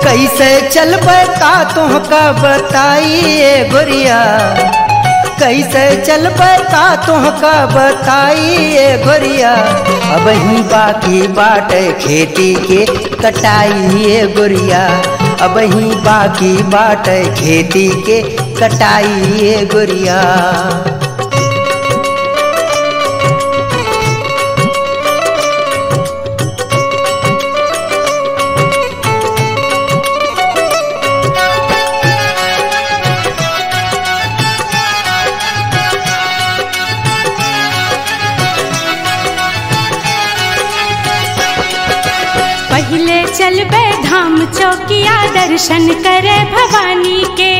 कैसे चलबै का तुहका बताइए गोरिया, कैसे चलबै का तुहका बताइए गोरिया। अब ही बाकी बाटे खेती के कटाइए गोरिया, अब ही बाकी बाटे खेती के कटाइए गोरिया। पहले चलबे धाम चौकिया दर्शन करे भवानी के,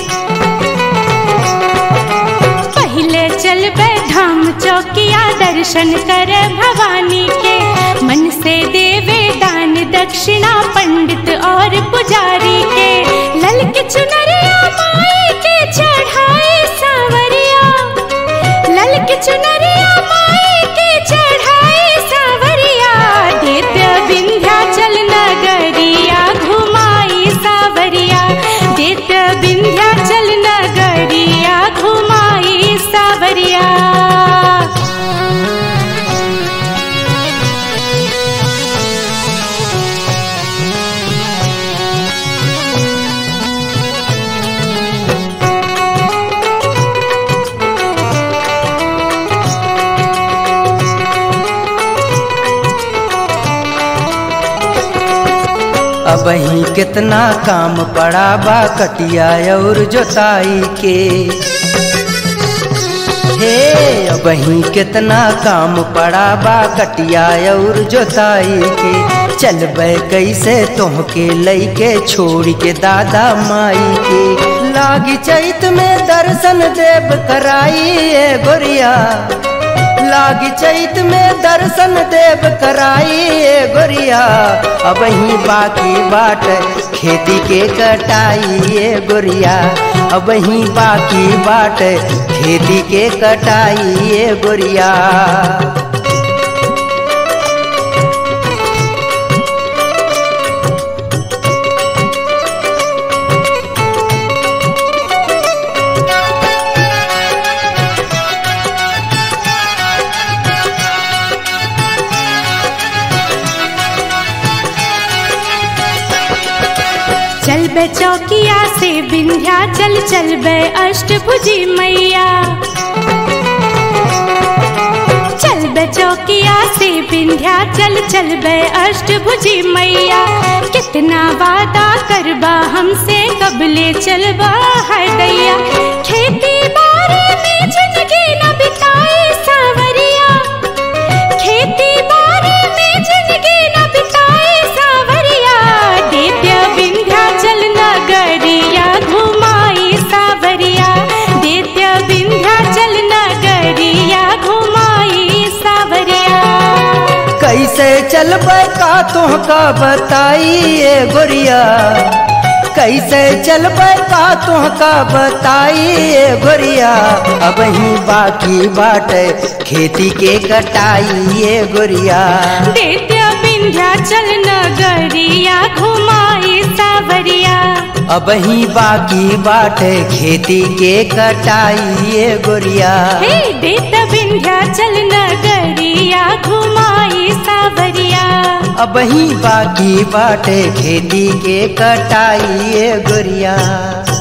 पहले चलबे धाम चौकिया दर्शन करे भवानी के। मन से देवे दान दक्षिणा पंडित और पुजारी के, ललक चुनरिया माई के चढ़ाए सावरिया, ललक चुनरिया माई के चढ़ाए सावरिया। देत विंध्याचल नगरिया घुमाई सावरिया, देत विंध्याचल नगरिया घुमाई सावरिया। अब ही कितना काम पड़ा बा कटिया और जोताई के, हे अब ही कितना काम पड़ा बा कटिया और जोताई के। चलबै कैसे तुहके लैके छोड़ के दादा माई के, लागी चैत में दर्शन देव कराइए गोरिया, लागी चैत में दर्शन देव कराइए गोरिया। अब ही बाकी बाट खेती के कटाइए गोरिया, अब ही बाकी बाट खेती के कटाइए गोरिया। चलबे चौकिया से विंध्याचल चलबे अष्टभुजी मैया, चलबे चौकिया से विंध्याचल चलबे अष्टभुजी मैया। कितना वादा करबा हमसे कबले चलबा है दैया, खेती बाड़ी में जिंदगी न बिताए सावरिया, खेती बाड़ी में जिंदगी न बिताए सावरिया। देत्य विंध्याचल नगरिया घुमाई सावरिया, देत्य विंध्याचल नगरिया घुमाई सावरिया। कैसे चलबै का तुहका बताइए गोरिया, कैसे चलबै का तुहका बताइए गोरिया। अब ही बाकी बाटे खेती के कटाइए गोरिया, देत्य विंध्याचल नगरिया घुमाई सावरिया। अब ही बाकी बाटे खेती के कटाइए गोरिया, हे देत्य विंध्याचल नगरिया घुमाई सावरिया। अब ही बाकी बाटे खेती के कटाइए गोरिया।